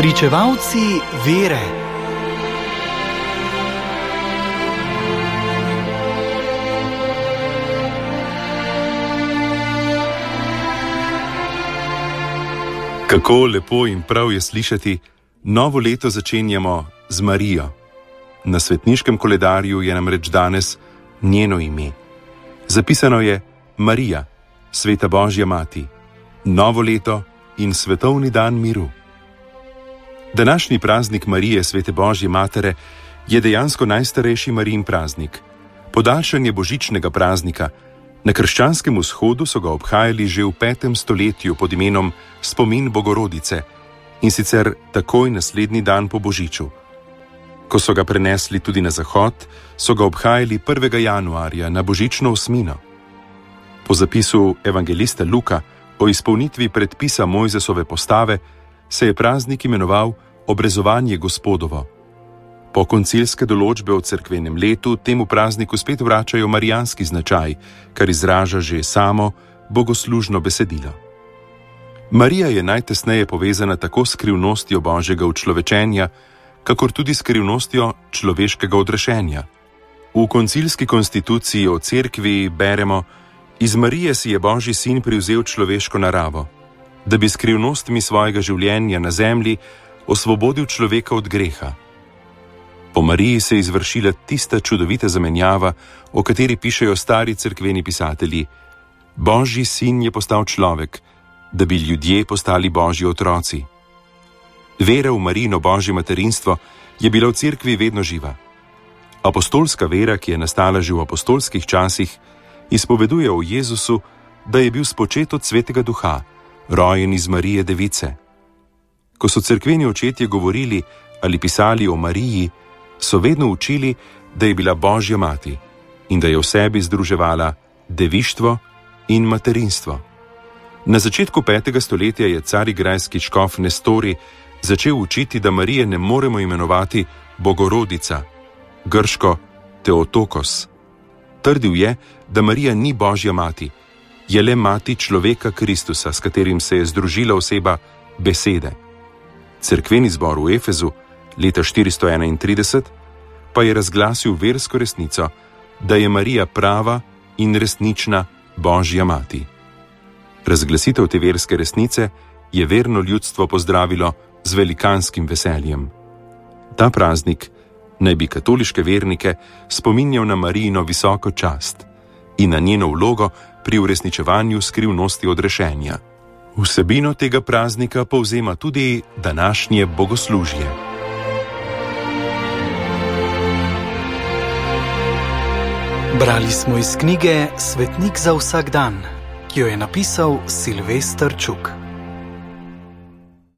Pričevalci vere. Kako lepo in prav je slišati, novo leto začenjamo z Marijo. Na svetniškem koledarju je namreč danes njeno ime. Zapisano je Marija, Sveta Božja Mati, novo leto in svetovni dan miru. Današnji praznik Marije, Svete Božje Matere, je dejansko najstarejši Marijin praznik. Podaljšanje božičnega praznika. Na krščanskem vzhodu so ga obhajali že v 5. stoletju pod imenom Spomin Bogorodice, in sicer takoj naslednji dan po božiču. Ko so ga prenesli tudi na zahod, so ga obhajali 1. januarja na božično osmino. Po zapisu evangelista Luka o izpolnitvi predpisa Mojzesove postave se je praznik imenoval Obrezovanje Gospodovo. Po koncilske določbe o cerkvenem letu temu prazniku spet vračajo marijanski značaj, kar izraža že samo bogoslužno besedilo. Marija je najtesneje povezana tako s skrivnostjo Božjega učlovečenja, kakor tudi s skrivnostjo človeškega odrešenja. V koncilski konstituciji o cerkvi beremo: iz Marije si je Božji sin privzel človeško naravo, da bi skrivnostmi svojega življenja na zemlji osvobodil človeka od greha. Po Mariji se je izvršila tista čudovita zamenjava, o kateri pišejo stari cerkveni pisatelji: Božji sin je postal človek, da bi ljudje postali Božji otroci. Vera v Marijino Božje materinstvo je bila v cerkvi vedno živa. Apostolska vera, ki je nastala že v apostolskih časih, izpoveduje o Jezusu, da je bil spočet od Svetega Duha, rojen iz Marije Device. Ko so cerkveni očetje govorili ali pisali o Mariji, so vedno učili, da je bila Božja mati in da je v sebi združevala devištvo in materinstvo. Na začetku 5. stoletja je carigrajski škof Nestori začel učiti, da Marije ne moremo imenovati Bogorodica, grško Teotokos. Trdil je, da Marija ni Božja mati, je le mati človeka Kristusa, s katerim se je združila oseba besede. Cerkveni zbor v Efezu leta 431 pa je razglasil versko resnico, da je Marija prava in resnična Božja mati. Razglasitev te verske resnice je verno ljudstvo pozdravilo z velikanskim veseljem. Ta praznik naj bi katoliške vernike spominjal na Marijino visoko čast in na njeno vlogo pri uresničevanju skrivnosti odrešenja. Vsebino tega praznika povzema tudi današnje bogoslužje. Brali smo iz knjige Svetnik za vsak dan, ki jo je napisal Silvester Čuk.